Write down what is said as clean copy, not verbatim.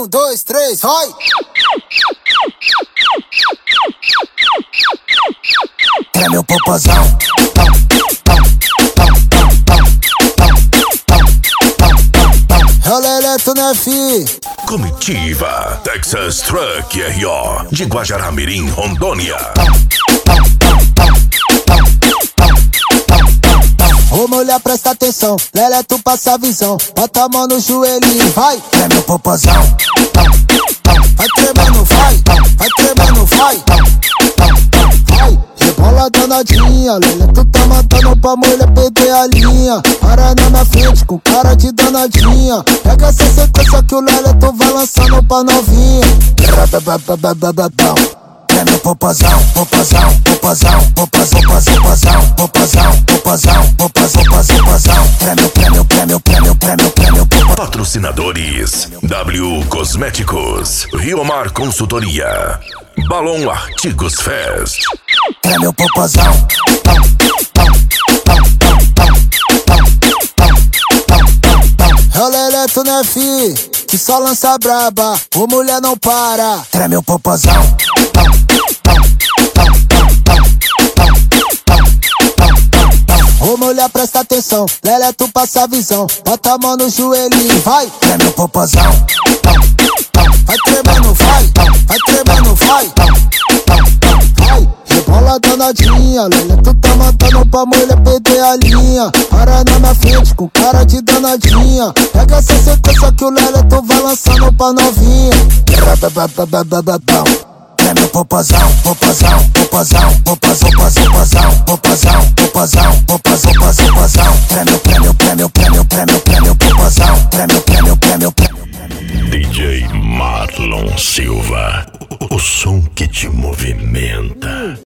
2, 3, vai! Treme o popozão. Roleleto, né, fi? Comitiva Texas Truck RO de Guajará-Mirim, Rondônia. Ô mulher, presta atenção, Lelé, tu passa a visão. Bota a mão no joelhinho, vai, treme o popozão. Vai tremendo, vai, vai tremendo, vai. Vai, rebola danadinha, Lelé, tu tá matando pra mulher perder a linha. Para na minha frente com cara de danadinha. Pega essa sequência que o Lelé tu vai lançando pra novinha. Treme o popozão, popozão, popozão, popozão, popozão, popozão, popozão, popozão, popozão. Treme, treme, treme, treme, treme, treme, popozão. Patrocinadores: W Cosméticos, Rio Mar Consultoria, Balão Artigos Fest. Treme o popozão. Roleleto, né, fi? Que só lança braba, ô mulher não para. Treme o popozão. Ô mulher, presta atenção, Lelé, tu passa a visão. Bota a mão no joelhinho, vai, treme o popozão. Vai tremendo, vai, vai tremendo, vai. Vai, rebola danadinha, Lelé, tu tá matando pra mulher perder a linha. Para na minha frente com cara de danadinha. Pega essa sequência que o Lelé tu vai lançando pra novinha. Treme o popozão, popozão, popozão, popozão, popozão, popozão, popozão, popozão, popozão. Treme, treme, treme, treme, treme, treme, popozão. Treme, treme, treme, treme. DJ Marlon Silva, o som que te movimenta.